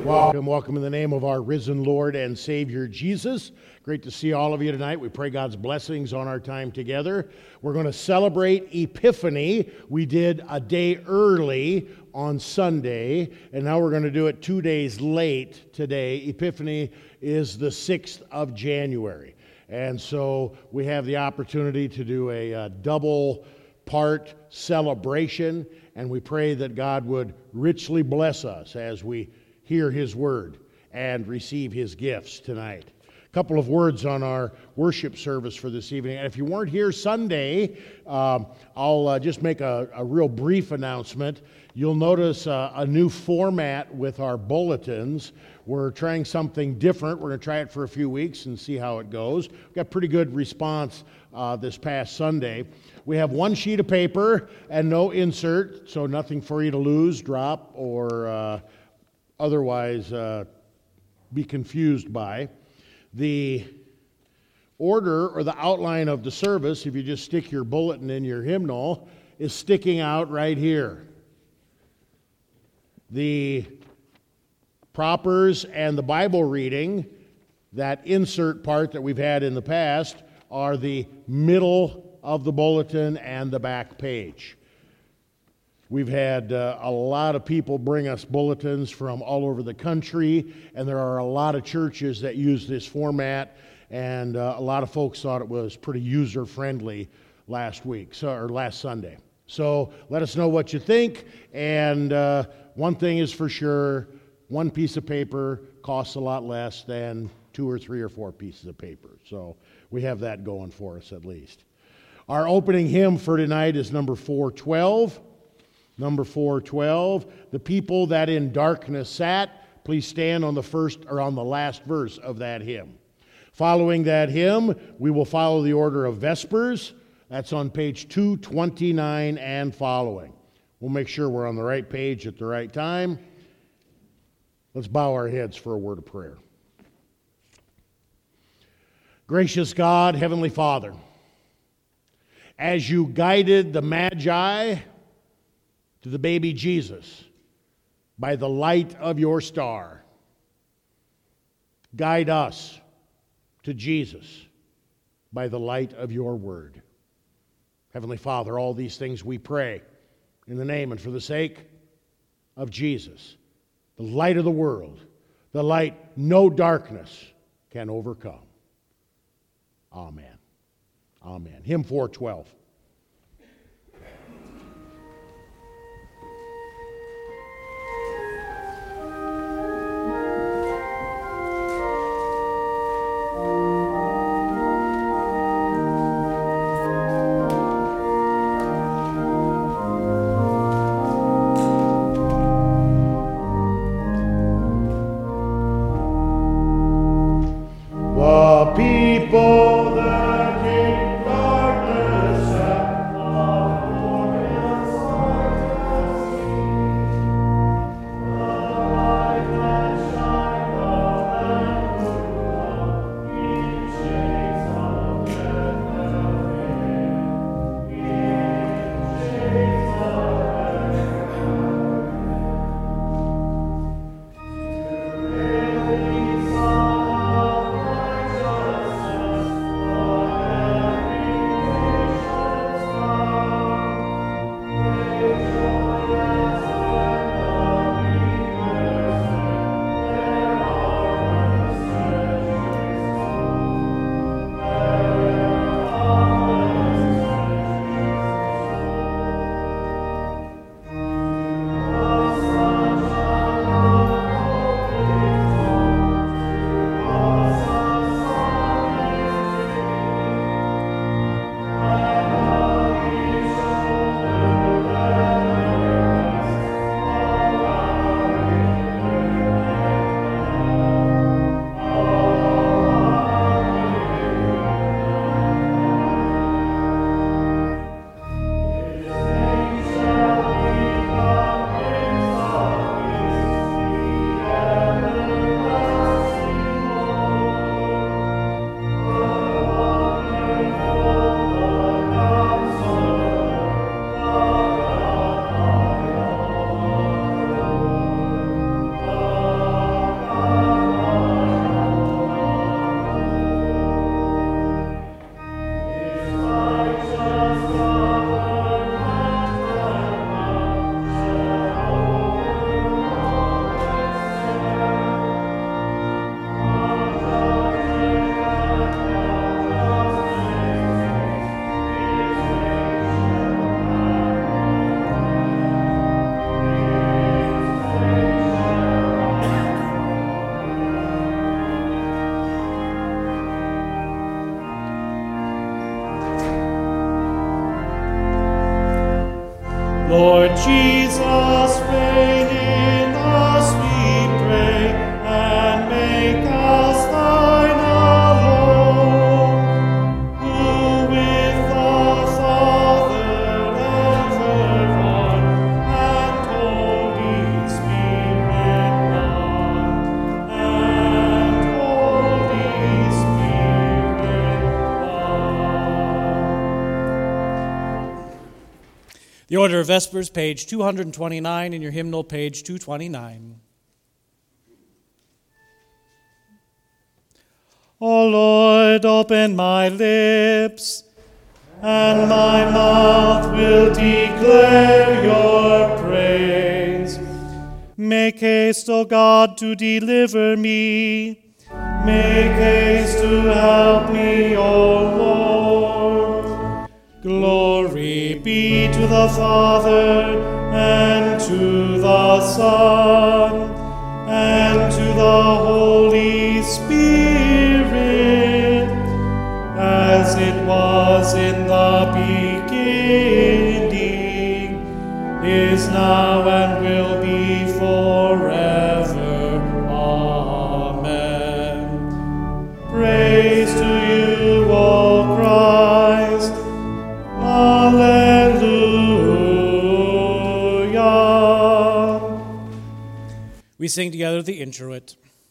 Welcome in the name of our risen Lord and Savior Jesus. Great to see all of you tonight. We pray God's blessings on our time together. We're going to celebrate Epiphany. We did a day early on Sunday, and now we're going to do it 2 days late today. Epiphany is the 6th of January. And so we have the opportunity to do a double part celebration, and we pray that God would richly bless us as we hear His word and receive His gifts tonight. A couple of words on our worship service for this evening. And if you weren't here Sunday, I'll just make a real brief announcement. You'll notice a new format with our bulletins. We're trying something different. We're going to try it for a few weeks and see how it goes. We got pretty good response this past Sunday. We have one sheet of paper and no insert, so nothing for you to lose, drop, or otherwise be confused by. The order or the outline of the service, if you just stick your bulletin in your hymnal, is sticking out right here. The propers and the Bible reading, that insert part that we've had in the past, are the middle of the bulletin and the back page. We've had a lot of people bring us bulletins from all over the country, and there are a lot of churches that use this format, and a lot of folks thought it was pretty user-friendly last Sunday. So let us know what you think, and one thing is for sure, one piece of paper costs a lot less than 2 or 3 or 4 pieces of paper. So we have that going for us at least. Our opening hymn for tonight is number 412. Number 412, the people that in darkness sat. Please stand on the first or on the last verse of that hymn. Following that hymn, we will follow the order of Vespers. That's on page 229 and following. We'll make sure we're on the right page at the right time. Let's bow our heads for a word of prayer. Gracious God, Heavenly Father, as you guided the Magi to the baby Jesus by the light of your star, guide us to Jesus by the light of your word. Heavenly Father, all these things we pray in the name and for the sake of Jesus, the light of the world, the light no darkness can overcome. Amen. Amen. Hymn 412. People that in darkness The Order of Vespers, page 229, in your hymnal, page 229. O Lord, open my lips, and my mouth will declare your praise. Make haste, O God, to deliver me. Make haste to help me, O Lord. Glory be to the Father, and to the Son, and to the Holy Spirit, as it was in the beginning, is now, and will be forever. Amen. Praise to you, O Christ. Alleluia. We sing together the introit.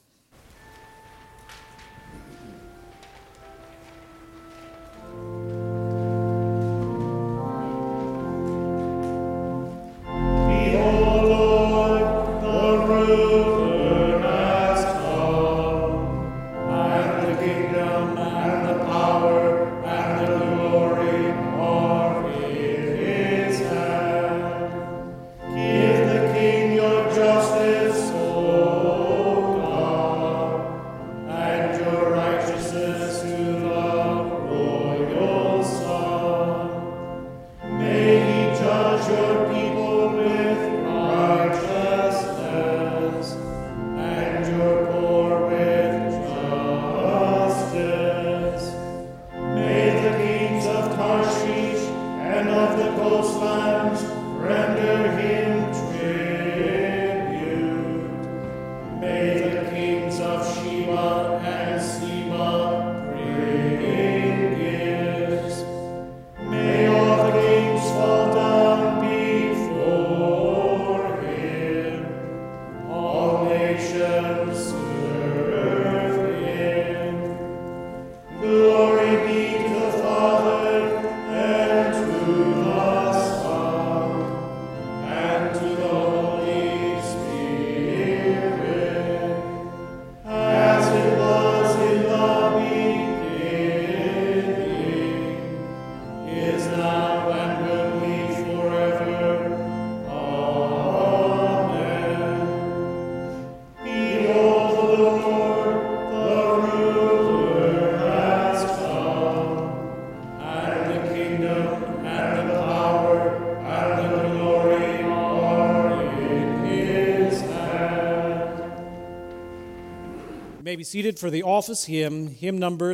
Be seated for the office hymn, hymn number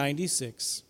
396.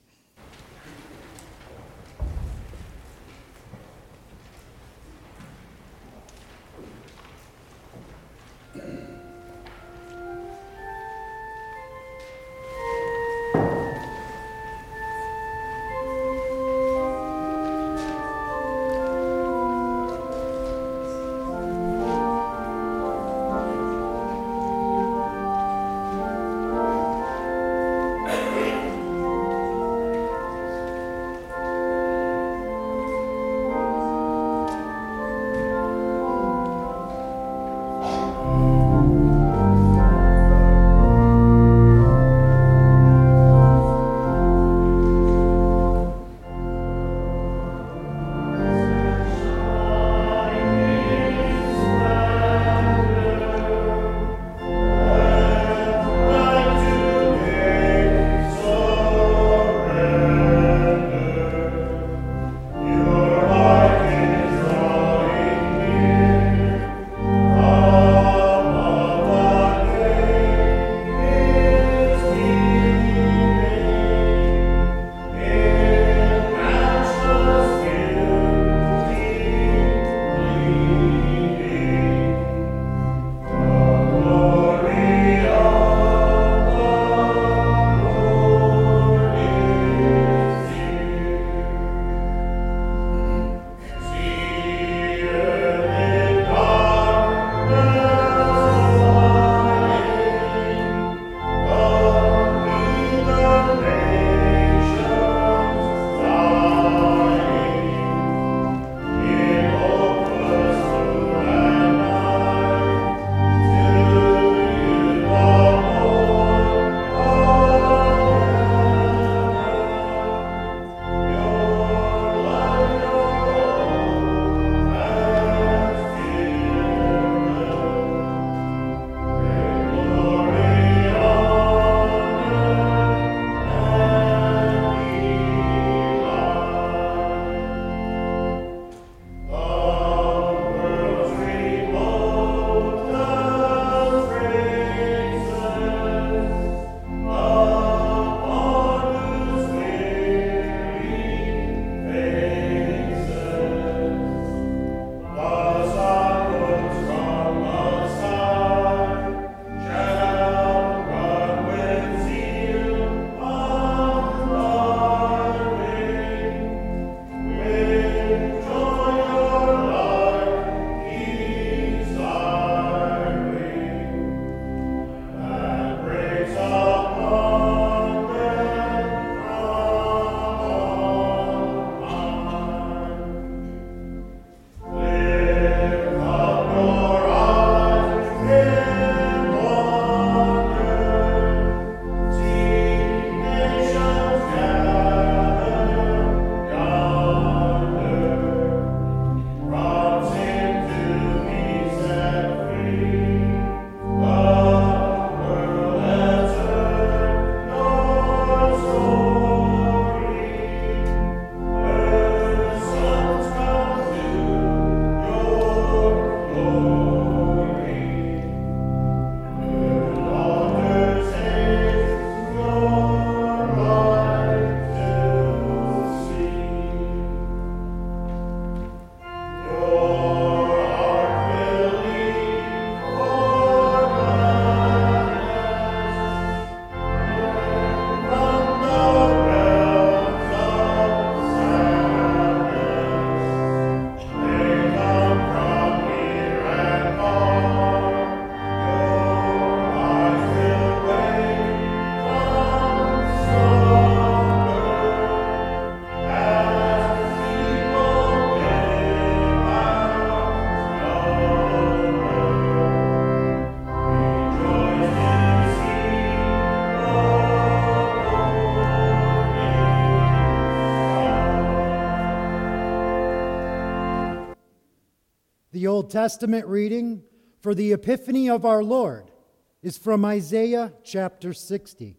Old Testament reading for the Epiphany of our Lord is from Isaiah chapter 60.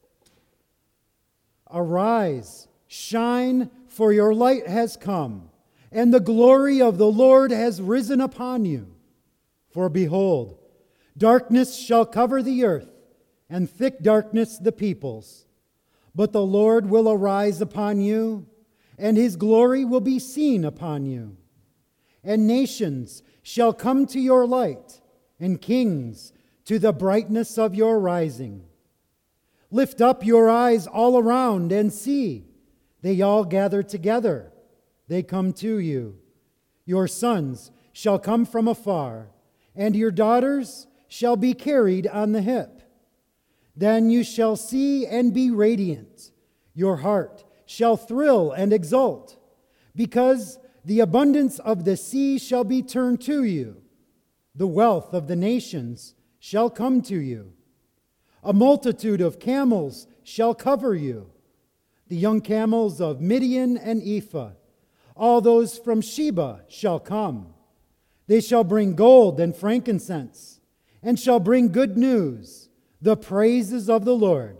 Arise, shine, for your light has come, and the glory of the Lord has risen upon you. For behold, darkness shall cover the earth, and thick darkness the peoples. But the Lord will arise upon you, and his glory will be seen upon you. And nations shall come to your light, and kings to the brightness of your rising. Lift up your eyes all around and see. They all gather together. They come to you. Your sons shall come from afar, and your daughters shall be carried on the hip. Then you shall see and be radiant. Your heart shall thrill and exult, because the abundance of the sea shall be turned to you. The wealth of the nations shall come to you. A multitude of camels shall cover you. The young camels of Midian and Ephah, all those from Sheba shall come. They shall bring gold and frankincense, and shall bring good news, the praises of the Lord.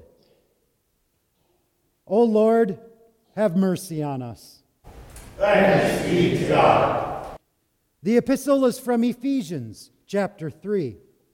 O Lord, have mercy on us. Thanks be to God. The epistle is from Ephesians chapter 3.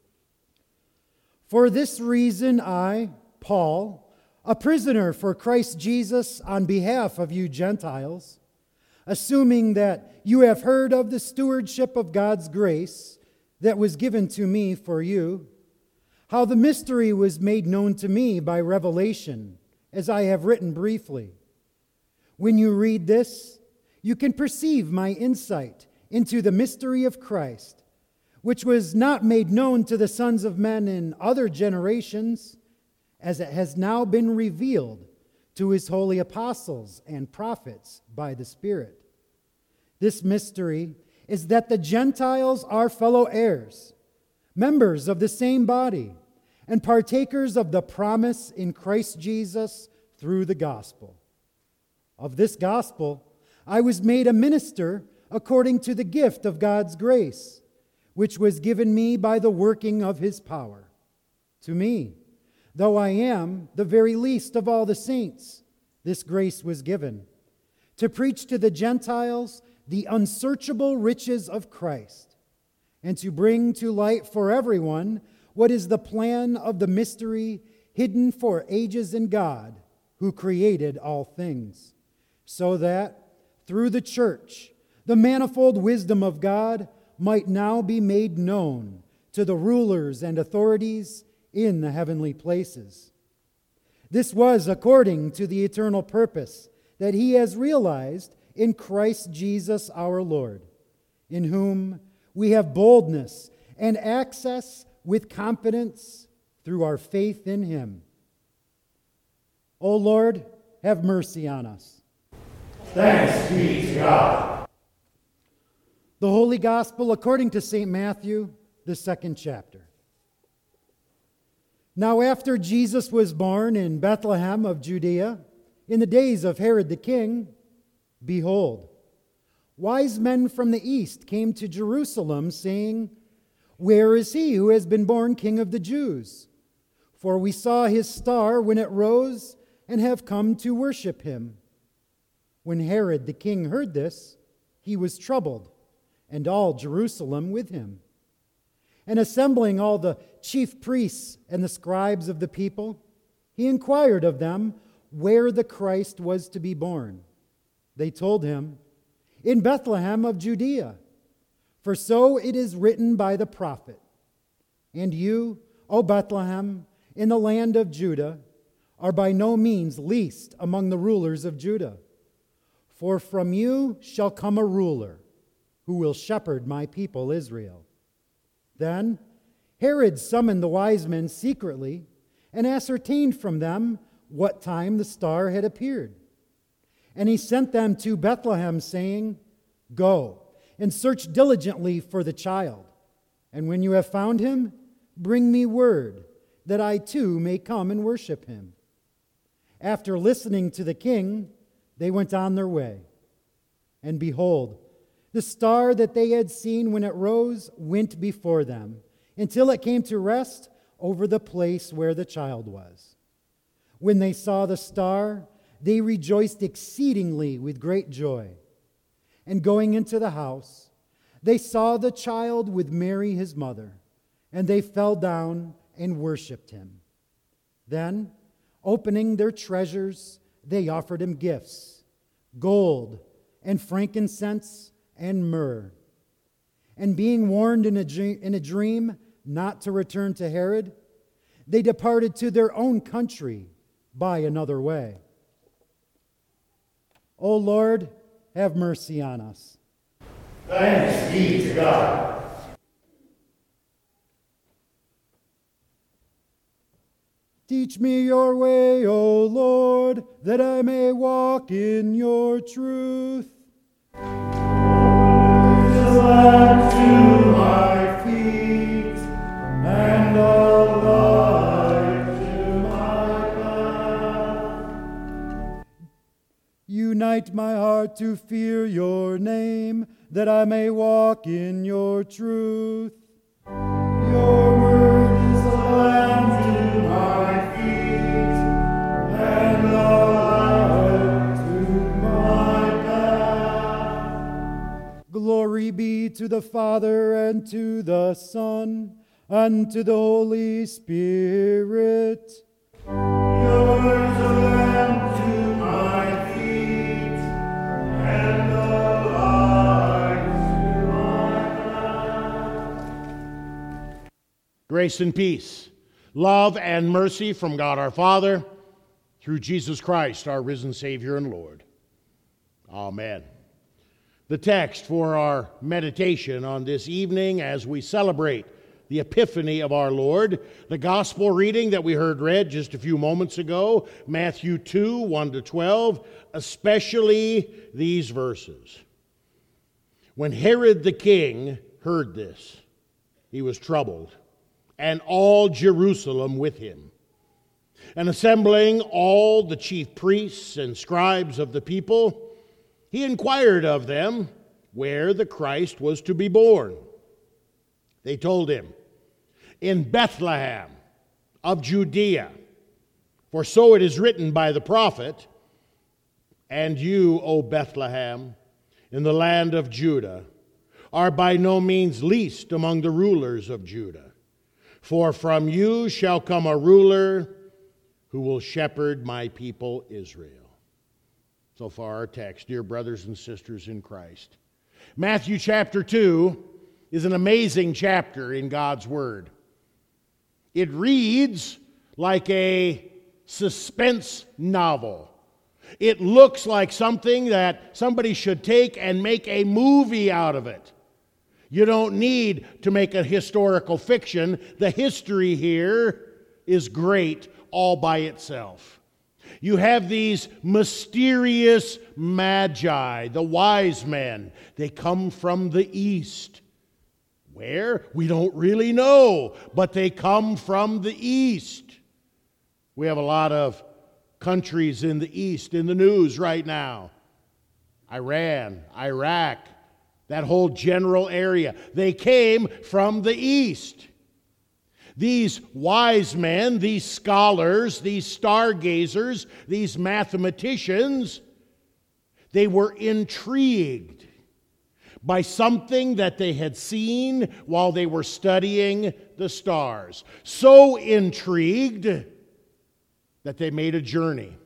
For this reason I, Paul, a prisoner for Christ Jesus on behalf of you Gentiles, assuming that you have heard of the stewardship of God's grace that was given to me for you, how the mystery was made known to me by revelation, as I have written briefly. When you read this, you can perceive my insight into the mystery of Christ, which was not made known to the sons of men in other generations, as it has now been revealed to his holy apostles and prophets by the Spirit. This mystery is that the Gentiles are fellow heirs, members of the same body, and partakers of the promise in Christ Jesus through the gospel. Of this gospel, I was made a minister according to the gift of God's grace, which was given me by the working of his power. To me, though I am the very least of all the saints, this grace was given, to preach to the Gentiles the unsearchable riches of Christ, and to bring to light for everyone what is the plan of the mystery hidden for ages in God, who created all things, so that, through the church, the manifold wisdom of God might now be made known to the rulers and authorities in the heavenly places. This was according to the eternal purpose that he has realized in Christ Jesus our Lord, in whom we have boldness and access with confidence through our faith in him. O Lord, have mercy on us. Thanks be to God. The Holy Gospel according to St. Matthew, the second chapter. Now after Jesus was born in Bethlehem of Judea, in the days of Herod the king, behold, wise men from the east came to Jerusalem, saying, Where is he who has been born King of the Jews? For we saw his star when it rose, and have come to worship him. When Herod the king heard this, he was troubled, and all Jerusalem with him. And assembling all the chief priests and the scribes of the people, he inquired of them where the Christ was to be born. They told him, In Bethlehem of Judea, for so it is written by the prophet, And you, O Bethlehem, in the land of Judah, are by no means least among the rulers of Judah. For from you shall come a ruler who will shepherd my people Israel. Then Herod summoned the wise men secretly and ascertained from them what time the star had appeared. And he sent them to Bethlehem, saying, Go and search diligently for the child, and when you have found him, bring me word, that I too may come and worship him. After listening to the king, they went on their way. And behold, The star that they had seen when it rose went before them, until it came to rest over the place where the child was. When they saw the star, they rejoiced exceedingly with great joy. And going into the house, they saw the child with Mary his mother, and they fell down and worshipped him. Then, opening their treasures, they offered him gifts, gold and frankincense and myrrh. And being warned in a dream not to return to Herod, they departed to their own country by another way. O Lord, have mercy on us. Thanks be to God. Teach me your way, O Lord, that I may walk in your truth. To my feet and a light to my path. Unite my heart to fear your name, that I may walk in your truth. Your word is a lamp to my feet and a light to my path. Glory be to the Father and to the Son and to the Holy Spirit. Your word is a lamp to my feet and a light to my path. Grace and peace, love and mercy from God our Father, through Jesus Christ, our risen Savior and Lord. Amen. The text for our meditation on this evening as we celebrate the Epiphany of our Lord, the gospel reading that we heard read just a few moments ago, Matthew 2, 1-12, especially these verses. When Herod the king heard this, he was troubled, and all Jerusalem with him. And assembling all the chief priests and scribes of the people, he inquired of them where the Christ was to be born. They told him, in Bethlehem of Judea, for so it is written by the prophet, and you, O Bethlehem, in the land of Judah, are by no means least among the rulers of Judah. For from you shall come a ruler who will shepherd my people Israel. So far our text, dear brothers and sisters in Christ. Matthew chapter 2 is an amazing chapter in God's Word. It reads like a suspense novel. It looks like something that somebody should take and make a movie out of it. You don't need to make a historical fiction. The history here is great all by itself. You have these mysterious magi, the wise men. They come from the east. Where? We don't really know, but they come from the east. We have a lot of countries in the east in the news right now. Iran, Iraq, that whole general area. They came from the east. These wise men, these scholars, these stargazers, these mathematicians, they were intrigued by something that they had seen while they were studying the stars. So intrigued that they made a journey.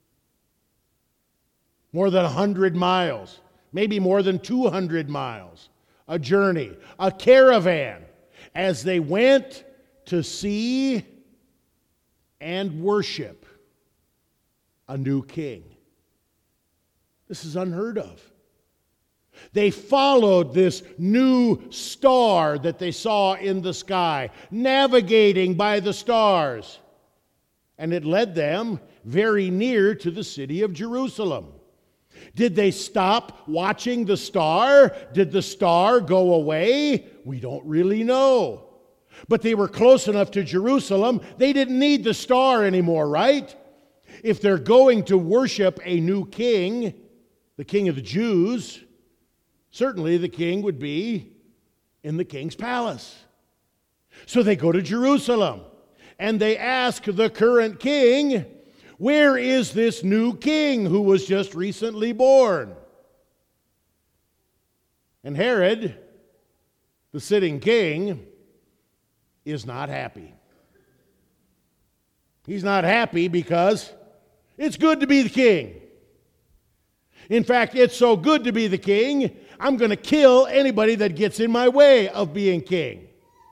More than 100 miles, maybe more than 200 miles. A journey, a caravan, as they went to see and worship a new king. This is unheard of. They followed this new star that they saw in the sky, navigating by the stars. And it led them very near to the city of Jerusalem. Did they stop watching the star? Did the star go away? We don't really know. But they were close enough to Jerusalem, they didn't need the star anymore, right? If they're going to worship a new king, the king of the Jews, certainly the king would be in the king's palace. So they go to Jerusalem and they ask the current king, where is this new king who was just recently born? And Herod, the sitting king, is not happy. He's not happy because it's good to be the king. In fact, it's so good to be the king, I'm going to kill anybody that gets in my way of being king.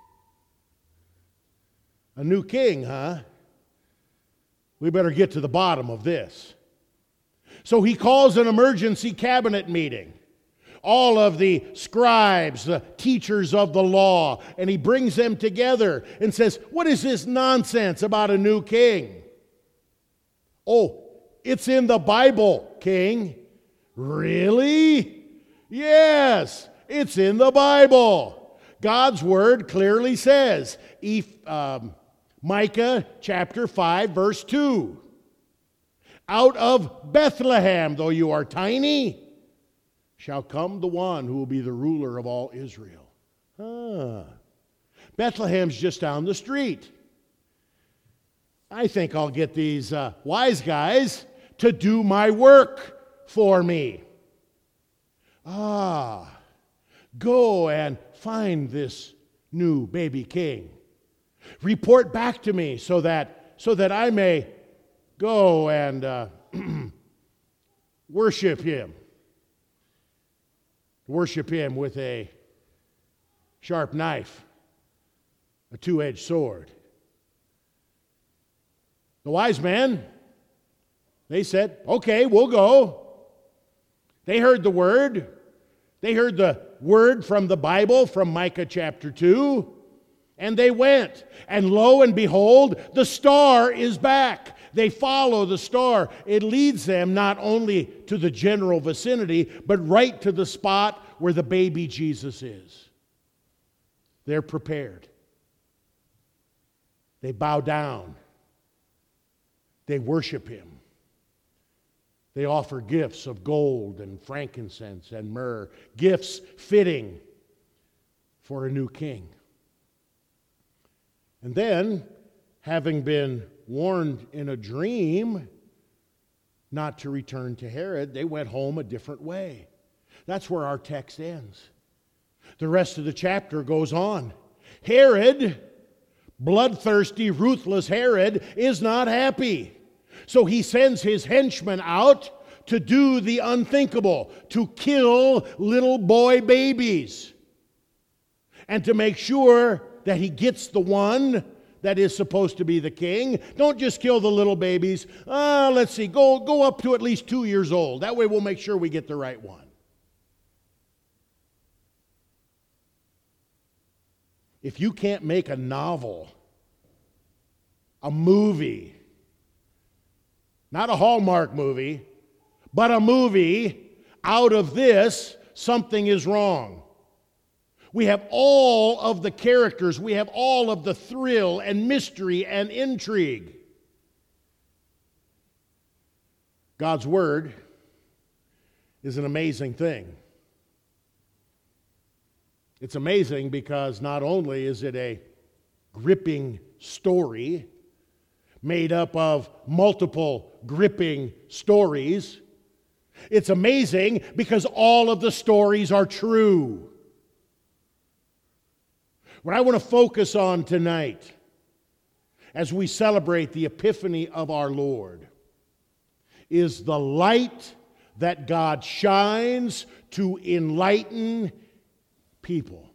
A new king, huh? We better get to the bottom of this. So he calls an emergency cabinet meeting. All of the scribes, the teachers of the law, and he brings them together and says, what is this nonsense about a new king? Oh, it's in the Bible, king. Really? Yes, it's in the Bible. God's word clearly says, Micah chapter 5, verse 2. Out of Bethlehem, though you are tiny, shall come the one who will be the ruler of all Israel. Bethlehem's just down the street. I think I'll get these wise guys to do my work for me. Go and find this new baby king. Report back to me so that I may go and worship him. Worship him with a sharp knife, a two-edged sword. The wise men, they said, okay, we'll go. They heard the word. They heard the word from the Bible, from Micah chapter 2, and they went. And lo and behold, the star is back. They follow the star. It leads them not only to the general vicinity, but right to the spot where the baby Jesus is. They're prepared. They bow down. They worship him. They offer gifts of gold and frankincense and myrrh, gifts fitting for a new king. And then, having been warned in a dream not to return to Herod, they went home a different way. That's where our text ends. The rest of the chapter goes on. Herod, bloodthirsty, ruthless Herod, is not happy. So he sends his henchmen out to do the unthinkable, to kill little boy babies, and to make sure that he gets the one that is supposed to be the king. Don't just kill the little babies. Let's see, go up to at least 2 years old. That way we'll make sure we get the right one. If you can't make a novel, a movie, not a Hallmark movie, but a movie out of this, something is wrong. We have all of the characters. We have all of the thrill and mystery and intrigue. God's Word is an amazing thing. It's amazing because not only is it a gripping story made up of multiple gripping stories, it's amazing because all of the stories are true. What I want to focus on tonight as we celebrate the Epiphany of our Lord is the light that God shines to enlighten people.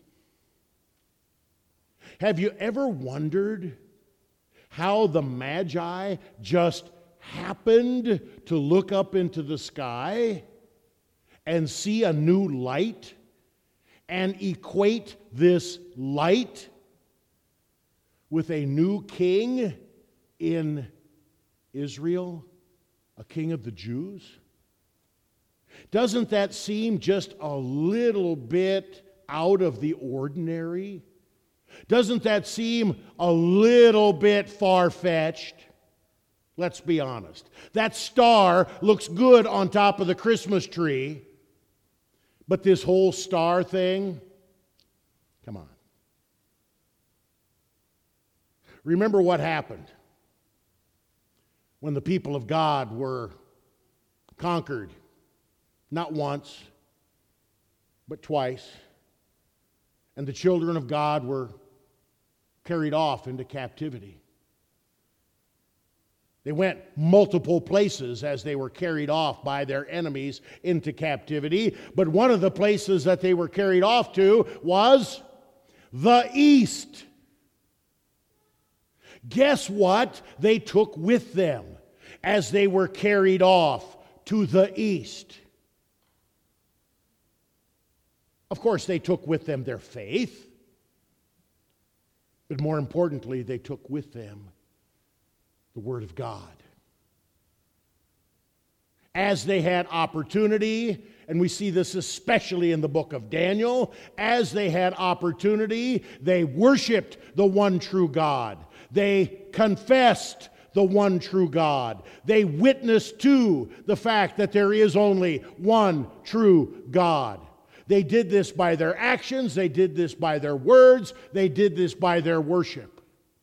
Have you ever wondered how the Magi just happened to look up into the sky and see a new light and equate this light with a new king in Israel, a king of the Jews? Doesn't that seem just a little bit out of the ordinary? Doesn't that seem a little bit far-fetched? Let's be honest. That star looks good on top of the Christmas tree, But this whole star thing, come on. Remember what happened when the people of God were conquered, not once, but twice, and the children of God were carried off into captivity. They went multiple places as they were carried off by their enemies into captivity, but one of the places that they were carried off to was the east. Guess what they took with them as they were carried off to the east? Of course, they took with them their faith, but more importantly, they took with them the Word of God. As they had opportunity, and we see this especially in the book of Daniel, as they had opportunity, they worshiped the one true God. They confessed the one true God. They witnessed to the fact that there is only one true God. They did this by their actions, they did this by their words, they did this by their worship.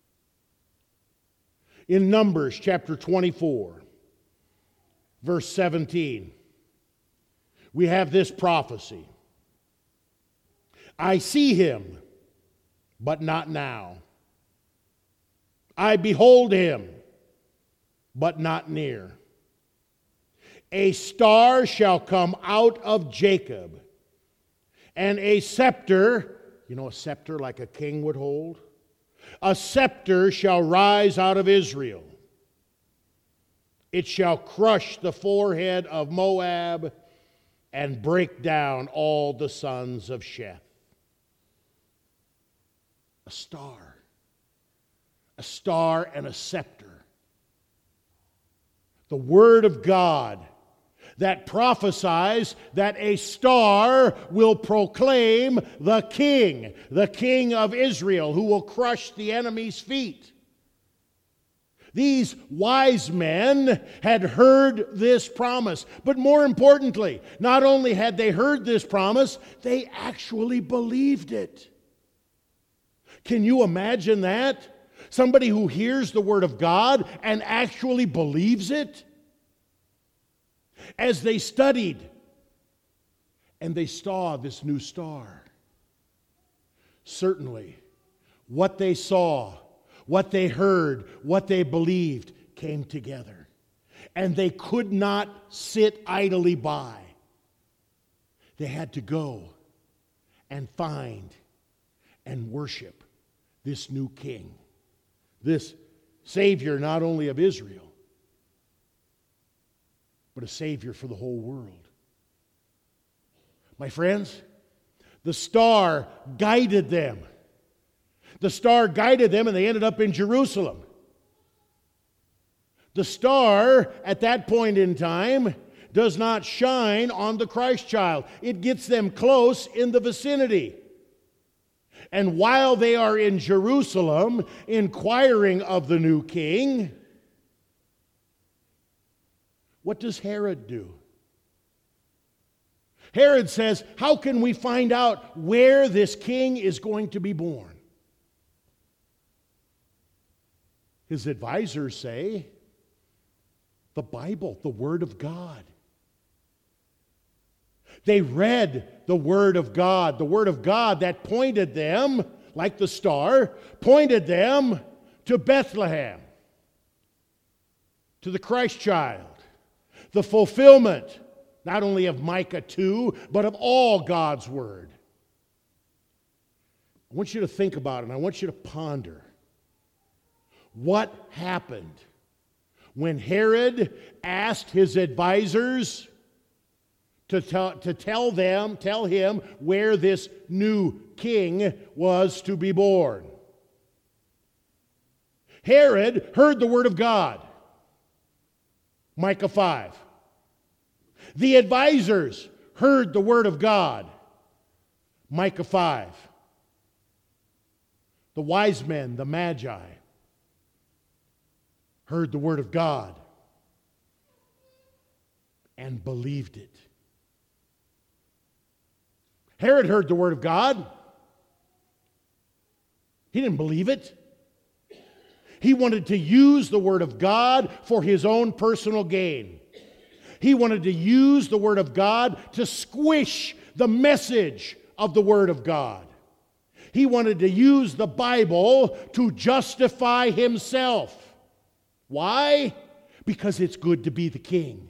In Numbers chapter 24, verse 17, we have this prophecy. I see him, but not now. I behold him, but not near. A star shall come out of Jacob, and a scepter, you know, a scepter like a king would hold? A scepter shall rise out of Israel. It shall crush the forehead of Moab and break down all the sons of Sheth. A star and a scepter. The Word of God that prophesies that a star will proclaim the King of Israel, who will crush the enemy's feet. These wise men had heard this promise, but more importantly, not only had they heard this promise, they actually believed it. Can you imagine that? Somebody who hears the Word of God and actually believes it? As they studied and they saw this new star, certainly what they saw, what they heard, what they believed came together. And they could not sit idly by. They had to go and find and worship this new king, this Savior not only of Israel, but a Savior for the whole world. My friends, the star guided them. The star guided them, and they ended up in Jerusalem. The star, at that point in time, does not shine on the Christ child. It gets them close in the vicinity. And while they are in Jerusalem, inquiring of the new king, what does Herod do? Herod says, how can we find out where this king is going to be born? His advisors say, the Bible, the Word of God. They read the Word of God that pointed them, like the star, pointed them to Bethlehem, to the Christ child. The fulfillment, not only of Micah 2, but of all God's Word. I want you to think about it, and I want you to ponder. What happened when Herod asked his advisors to tell him where this new king was to be born? Herod heard the Word of God. Micah 5. The advisors heard the Word of God. Micah 5. The wise men, the Magi, heard the Word of God and believed it. Herod heard the word of God. He didn't believe it. He wanted to use the word of God for his own personal gain. He wanted to use the word of God to squish the message of the word of God. He wanted to use the Bible to justify himself. Why? Because it's good to be the king.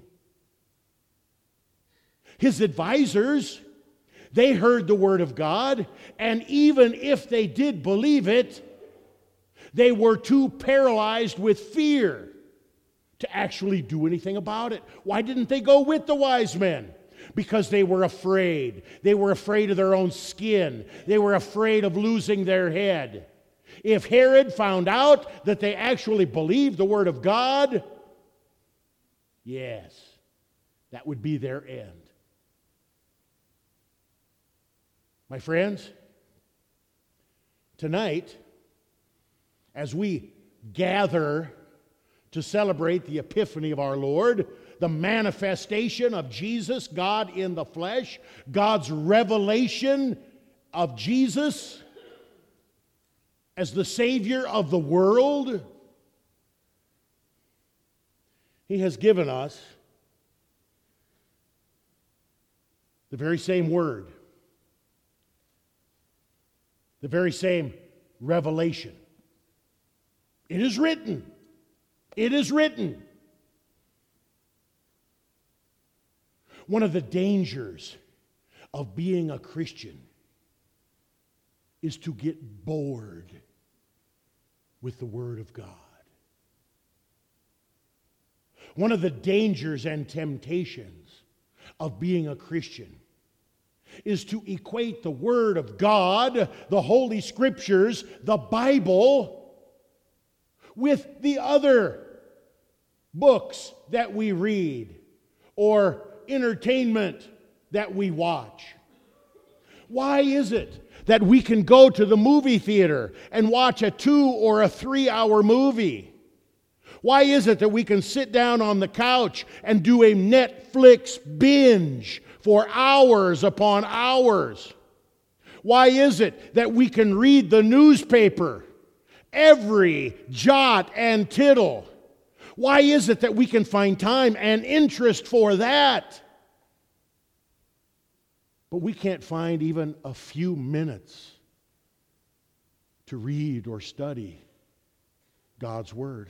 His advisors, they heard the word of God, and even if they did believe it, they were too paralyzed with fear to actually do anything about it. Why didn't they go with the wise men? Because they were afraid. They were afraid of their own skin. They were afraid of losing their head. If Herod found out that they actually believed the word of God, yes, that would be their end. My friends, tonight, as we gather to celebrate the Epiphany of our Lord, the manifestation of Jesus, God in the flesh, God's revelation of Jesus as the Savior of the world, He has given us the very same word, the very same revelation. It is written. It is written. One of the dangers of being a Christian is to get bored with the Word of God. One of the dangers and temptations of being a Christian is to equate the Word of God, the Holy Scriptures, the Bible, with the other books that we read or entertainment that we watch. Why is it that we can go to the movie theater and watch a 2 or a 3-hour movie? Why is it that we can sit down on the couch and do a Netflix binge for hours upon hours? Why is it that we can read the newspaper, every jot and tittle? Why is it that we can find time and interest for that? But we can't find even a few minutes to read or study God's Word.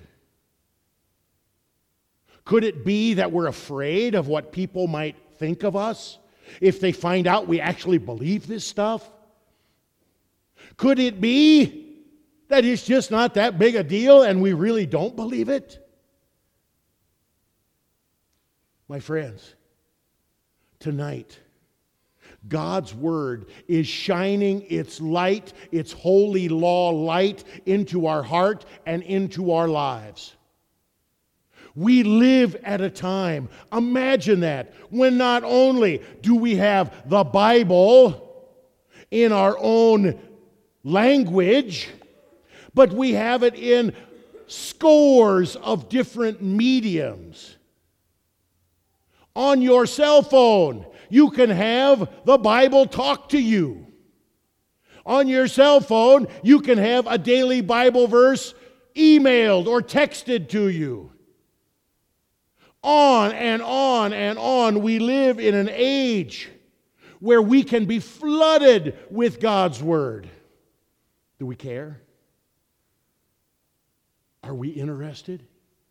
Could it be that we're afraid of what people might think of us if they find out we actually believe this stuff? Could it be that it's just not that big a deal and we really don't believe it? My friends, tonight, God's Word is shining its light, its holy law light, into our heart and into our lives. We live at a time, imagine that, when not only do we have the Bible in our own language, but we have it in scores of different mediums. On your cell phone, you can have the Bible talk to you. On your cell phone, you can have a daily Bible verse emailed or texted to you. On and on and on, we live in an age where we can be flooded with God's Word. Do we care? Are we interested?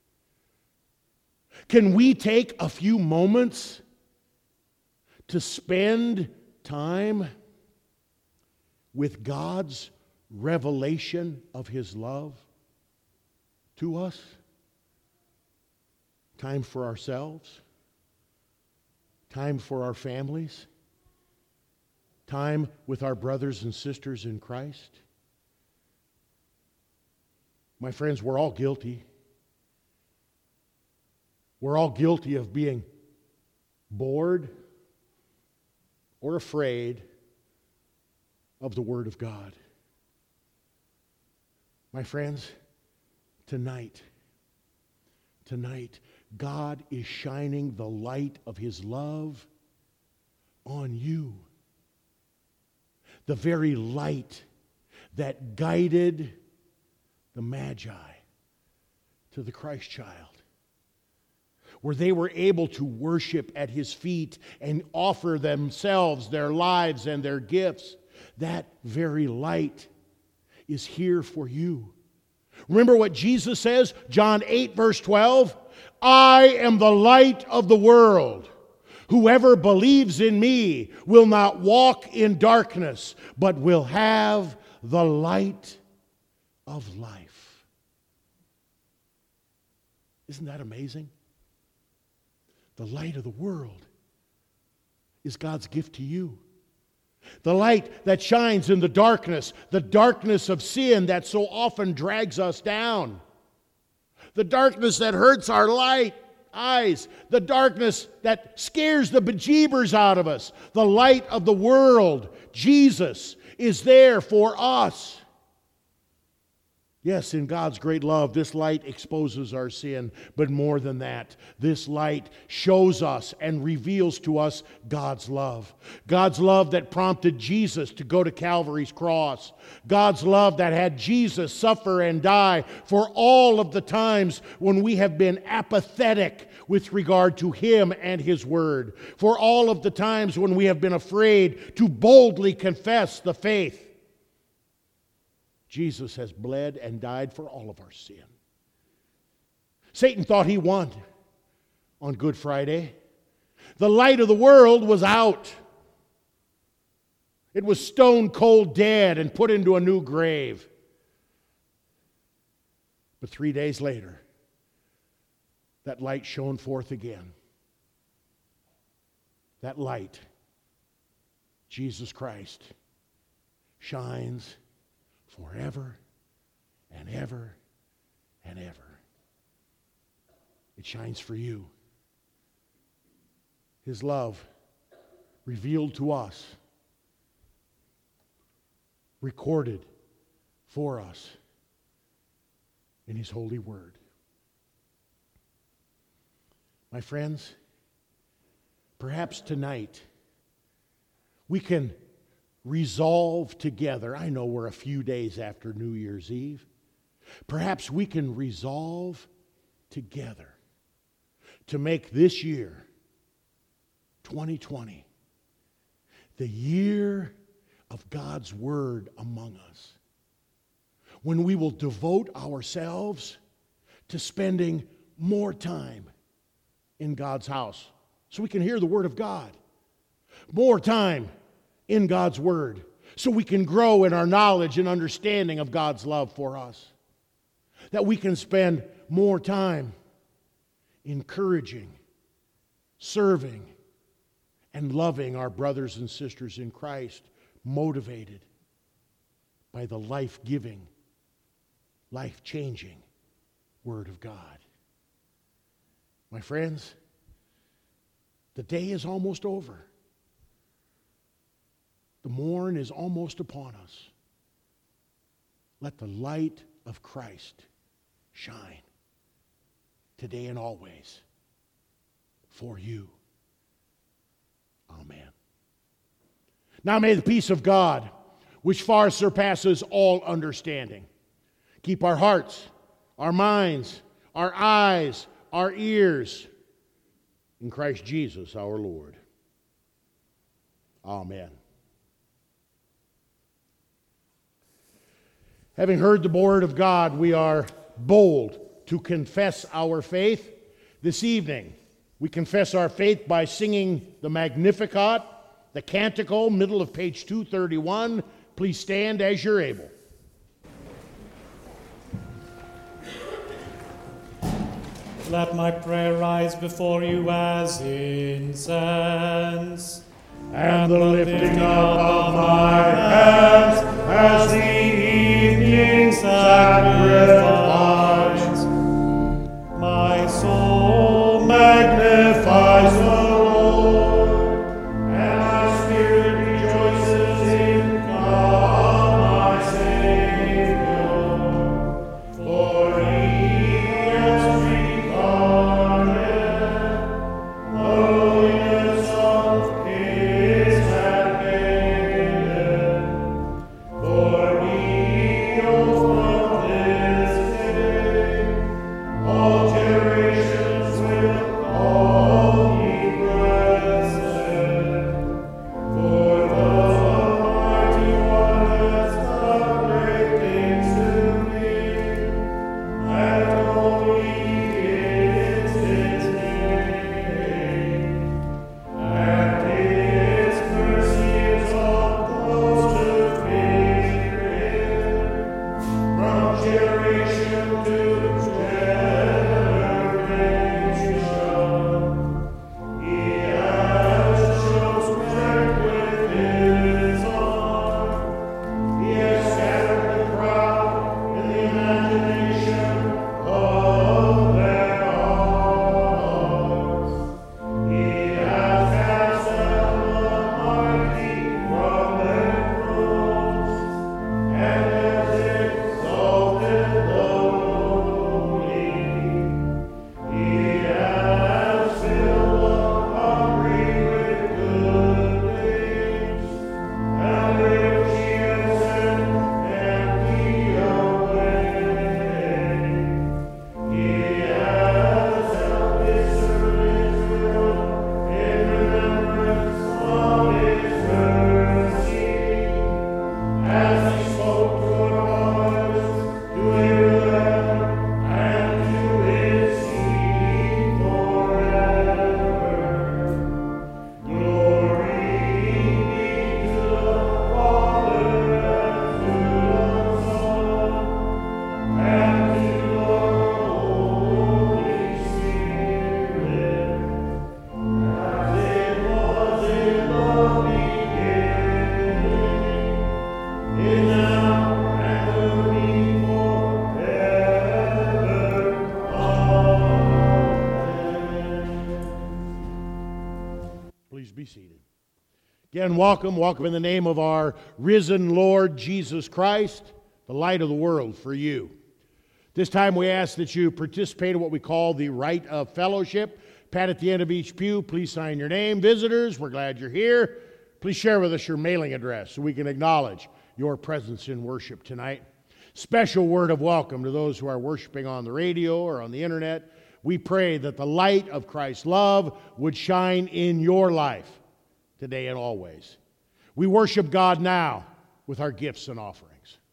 Can we take a few moments to spend time with God's revelation of His love to us? Time for ourselves, time for our families, time with our brothers and sisters in Christ. My friends, we're all guilty. We're all guilty of being bored or afraid of the Word of God. My friends, tonight, God is shining the light of His love on you. The very light that guided the Magi to the Christ child, where they were able to worship at his feet and offer themselves, their lives, and their gifts. That very light is here for you. Remember what Jesus says, John 8, verse 12? I am the light of the world. Whoever believes in me will not walk in darkness, but will have the light of life. Isn't that amazing? The light of the world is God's gift to you. The light that shines in the darkness of sin that so often drags us down. The darkness that hurts our eyes, the darkness that scares the bejeebers out of us. The light of the world, Jesus, is there for us. Yes, in God's great love, this light exposes our sin. But more than that, this light shows us and reveals to us God's love. God's love that prompted Jesus to go to Calvary's cross. God's love that had Jesus suffer and die for all of the times when we have been apathetic with regard to Him and His Word. For all of the times when we have been afraid to boldly confess the faith. Jesus has bled and died for all of our sin. Satan thought he won on Good Friday. The light of the world was out. It was stone cold dead and put into a new grave. But 3 days later, that light shone forth again. That light, Jesus Christ, shines forever and ever and ever. It shines for you. His love revealed to us, recorded for us in His holy word. My friends, perhaps tonight we can resolve together. I know we're a few days after New Year's Eve. Perhaps we can resolve together to make this year, 2020, the year of God's Word among us. When we will devote ourselves to spending more time in God's house so we can hear the Word of God. More time in God's Word, so we can grow in our knowledge and understanding of God's love for us. That we can spend more time encouraging, serving, and loving our brothers and sisters in Christ, motivated by the life-giving, life-changing Word of God. My friends, the day is almost over. The morn is almost upon us. Let the light of Christ shine today and always for you. Amen. Now may the peace of God, which far surpasses all understanding, keep our hearts, our minds, our eyes, our ears in Christ Jesus our Lord. Amen. Having heard the word of God, we are bold to confess our faith. This evening, we confess our faith by singing the Magnificat, the Canticle, middle of page 231. Please stand as you're able. Let my prayer rise before you as incense, and the lifting up of my hands as the evening sacrifice. My soul magnifies the Lord, and my spirit rejoices in God my Savior. For He has regarded lowliness of His handmaiden. Again, welcome in the name of our risen Lord Jesus Christ, the light of the world for you. This time we ask that you participate in what we call the rite of fellowship. Pat at the end of each pew, please sign your name. Visitors, we're glad you're here. Please share with us your mailing address so we can acknowledge your presence in worship tonight. Special word of welcome to those who are worshiping on the radio or on the internet. We pray that the light of Christ's love would shine in your life today and always. We worship God now with our gifts and offerings.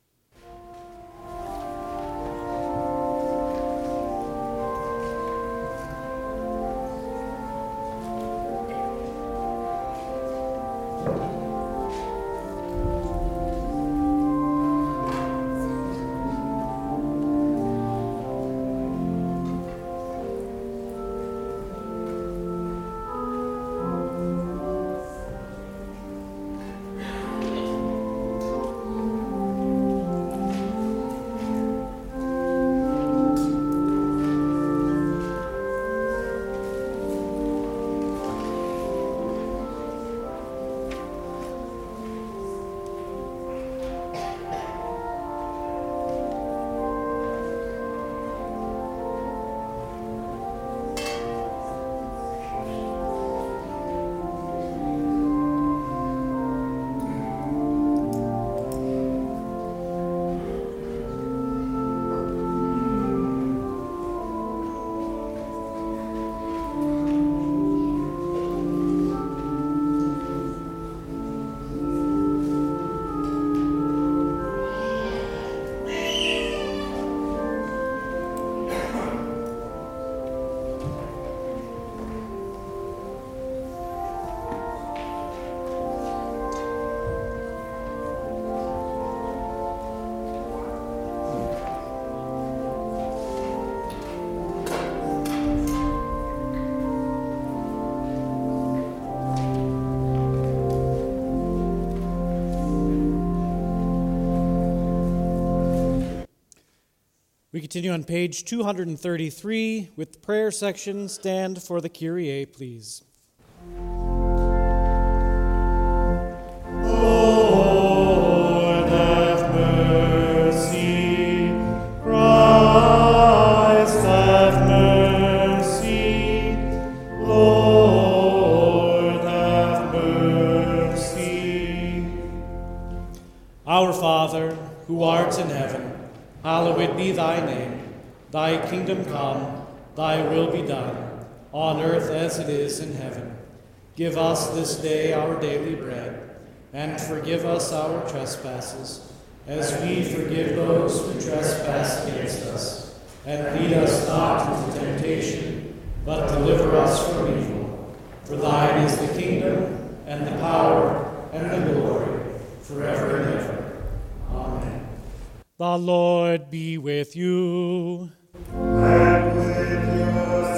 We continue on page 233 with the prayer section. Stand for the Kyrie, please. Lord, have mercy. Christ, have mercy. Lord, have mercy. Our Father, who art in heaven, hallowed be thy name. Thy kingdom come, thy will be done, on earth as it is in heaven. Give us this day our daily bread, and forgive us our trespasses, as we forgive those who trespass against us. And lead us not into temptation, but deliver us from evil. For thine is the kingdom, and the power, and the glory, forever and ever. Amen. The Lord be with you. And with your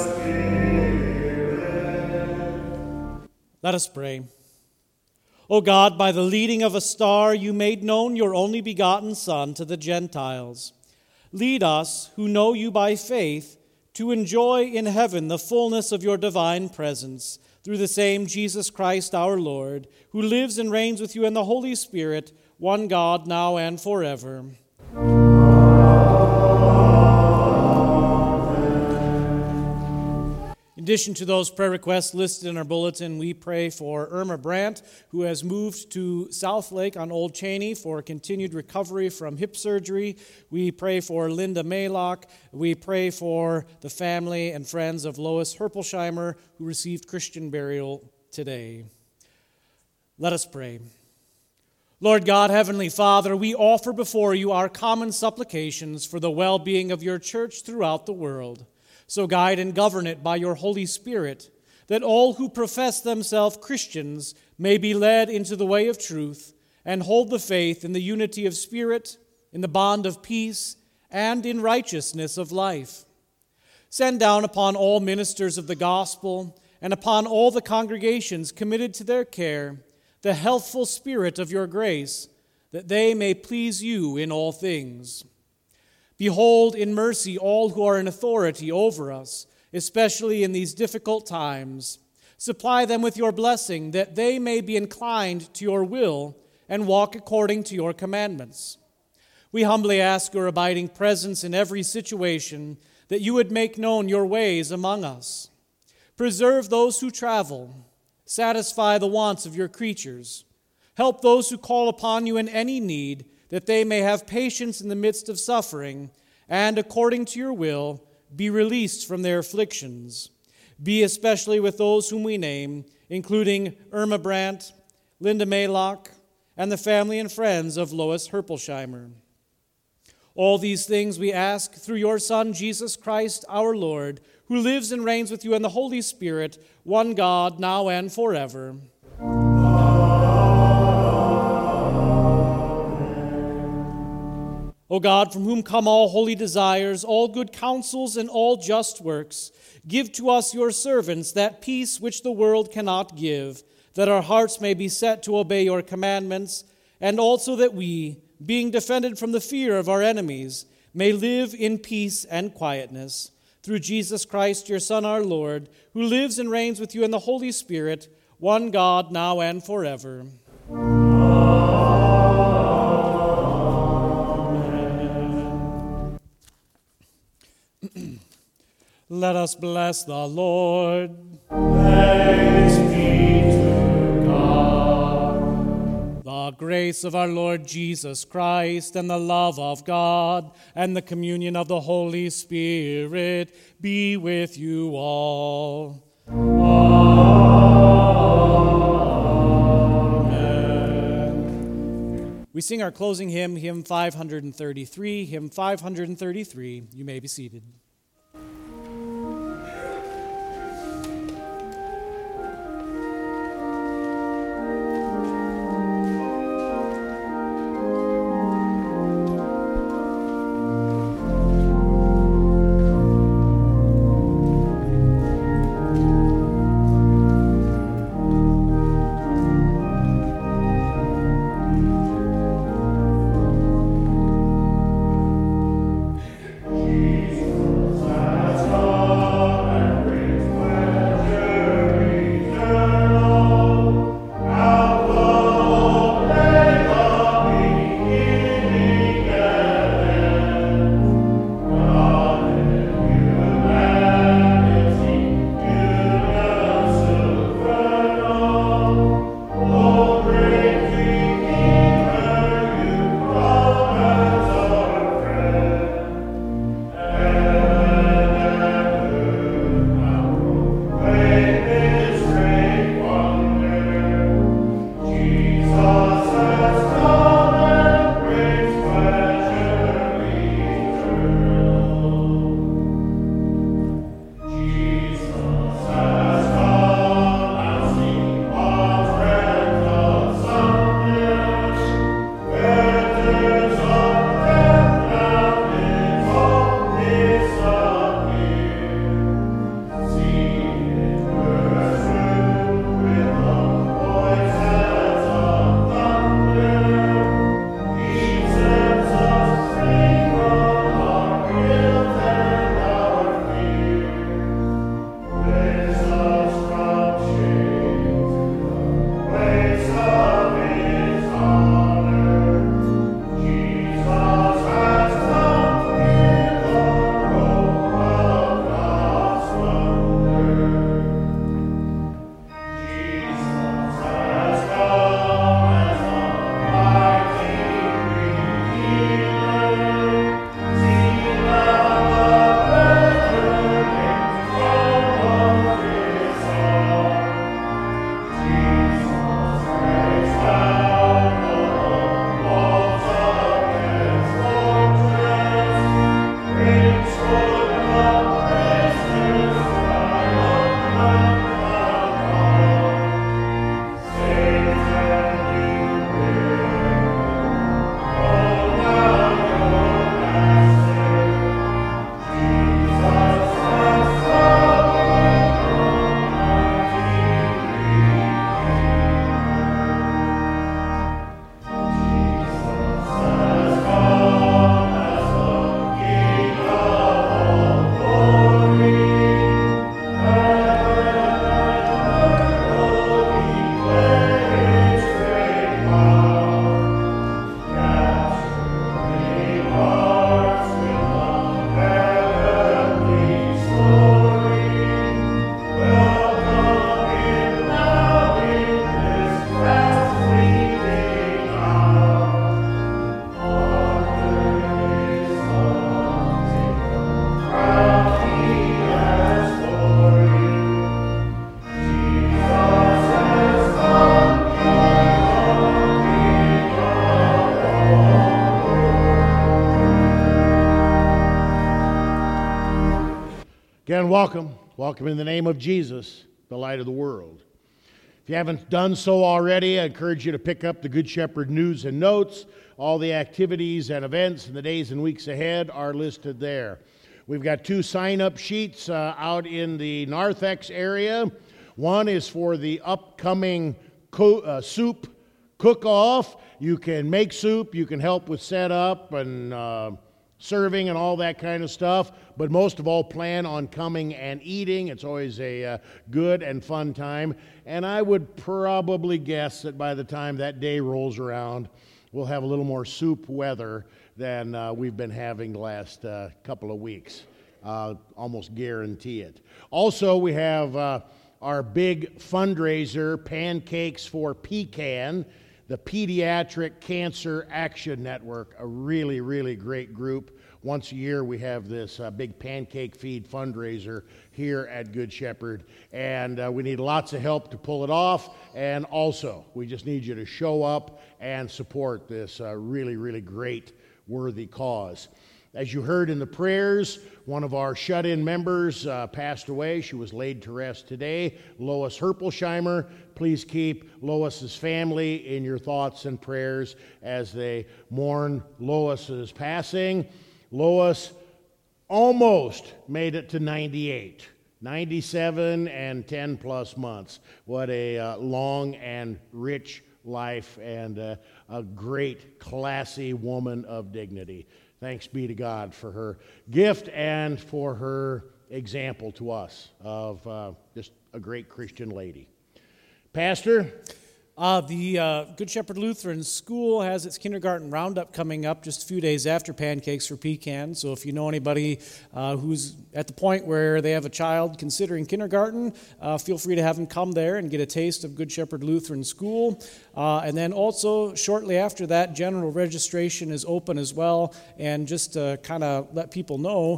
spirit. Let us pray. O God, by the leading of a star, you made known your only begotten Son to the Gentiles. lead us, who know you by faith, to enjoy in heaven the fullness of your divine presence, through the same Jesus Christ our Lord, who lives and reigns with you in the Holy Spirit, one God, now and forever. In addition to those prayer requests listed in our bulletin, we pray for Irma Brandt, who has moved to South Lake on Old Cheney for continued recovery from hip surgery. We pray for Linda Maylock. We pray for the family and friends of Lois Herpelsheimer, who received Christian burial today. Let us pray. Lord God, Heavenly Father, we offer before you our common supplications for the well-being of your church throughout the world. So guide and govern it by your Holy Spirit, that all who profess themselves Christians may be led into the way of truth and hold the faith in the unity of spirit, in the bond of peace, and in righteousness of life. Send down upon all ministers of the gospel and upon all the congregations committed to their care the healthful spirit of your grace, that they may please you in all things. Behold in mercy all who are in authority over us, especially in these difficult times. Supply them with your blessing, that they may be inclined to your will and walk according to your commandments. We humbly ask your abiding presence in every situation, that you would make known your ways among us. Preserve those who travel. Satisfy the wants of your creatures. Help those who call upon you in any need, that they may have patience in the midst of suffering, and according to your will, be released from their afflictions. Be especially with those whom we name, including Irma Brandt, Linda Maylock, and the family and friends of Lois Herpelsheimer. All these things we ask through your Son, Jesus Christ, our Lord, who lives and reigns with you in the Holy Spirit, one God, now and forever. O God, from whom come all holy desires, all good counsels, and all just works, give to us, your servants, that peace which the world cannot give, that our hearts may be set to obey your commandments, and also that we, being defended from the fear of our enemies, may live in peace and quietness. Through Jesus Christ, your Son, our Lord, who lives and reigns with you in the Holy Spirit, one God, now and forever. Let us bless the Lord. Thanks be to God. The grace of our Lord Jesus Christ, and the love of God, and the communion of the Holy Spirit be with you all. Amen. We sing our closing hymn, hymn 533. Hymn 533. You may be seated. Jesus. Again, welcome. Welcome in the name of Jesus, the light of the world. If you haven't done so already, I encourage you to pick up the Good Shepherd News and Notes. All the activities and events in the days and weeks ahead are listed there. We've got 2 sign-up sheets out in the Narthex area. One is for the upcoming soup cook-off. You can make soup, you can help with setup and serving and all that kind of stuff, but most of all, plan on coming and eating. It's always a good and fun time, and I would probably guess that by the time that day rolls around, we'll have a little more soup weather than we've been having the last couple of weeks. Almost guarantee it. Also, we have our big fundraiser, Pancakes for Pecan, the Pediatric Cancer Action Network, a really, really great group. Once a year, we have this big pancake feed fundraiser here at Good Shepherd, and we need lots of help to pull it off, and also, we just need you to show up and support this really, really great, worthy cause. As you heard in the prayers, one of our shut-in members passed away. She was laid to rest today, Lois Herpelsheimer. Please keep Lois's family in your thoughts and prayers as they mourn Lois's passing. Lois almost made it to 98, 97 and 10 plus months. What a long and rich life, and a great, classy woman of dignity. Thanks be to God for her gift and for her example to us of just a great Christian lady. Pastor? The Good Shepherd Lutheran School has its kindergarten roundup coming up just a few days after Pancakes for Pecan. So if you know anybody who's at the point where they have a child considering kindergarten, feel free to have them come there and get a taste of Good Shepherd Lutheran School. And then also shortly after that, general registration is open as well. And just to kind of let people know,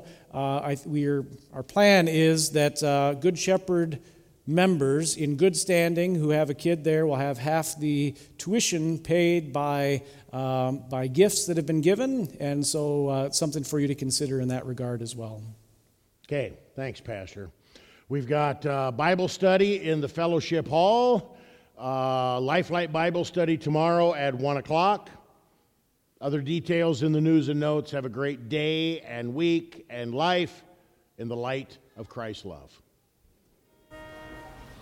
our plan is that Good Shepherd members in good standing who have a kid there will have half the tuition paid by gifts that have been given, and so it's something for you to consider in that regard as well. Okay, thanks, Pastor. We've got Bible study in the fellowship hall, Lifelight Bible study tomorrow at 1 o'clock. Other details in the news and notes. Have a great day and week and life in the light of Christ's love.